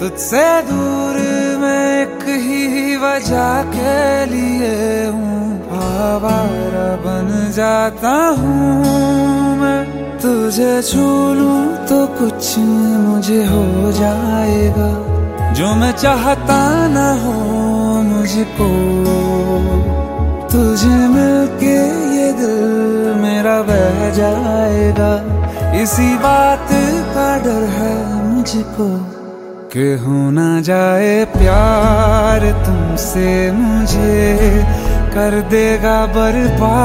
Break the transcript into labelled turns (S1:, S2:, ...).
S1: तुझसे दूर मैं एक ही वजह के लिए हूँ, आवारा बन जाता हूँ मैं। तुझे छू लूं तो कुछ मुझे हो जाएगा, जो मैं चाहता ना हो मुझको। तुझे मिलके ये दिल मेरा बह जाएगा, इसी बात का डर है मुझको कि हो ना जाए प्यार तुमसे मुझे कर देगा बर्बाद।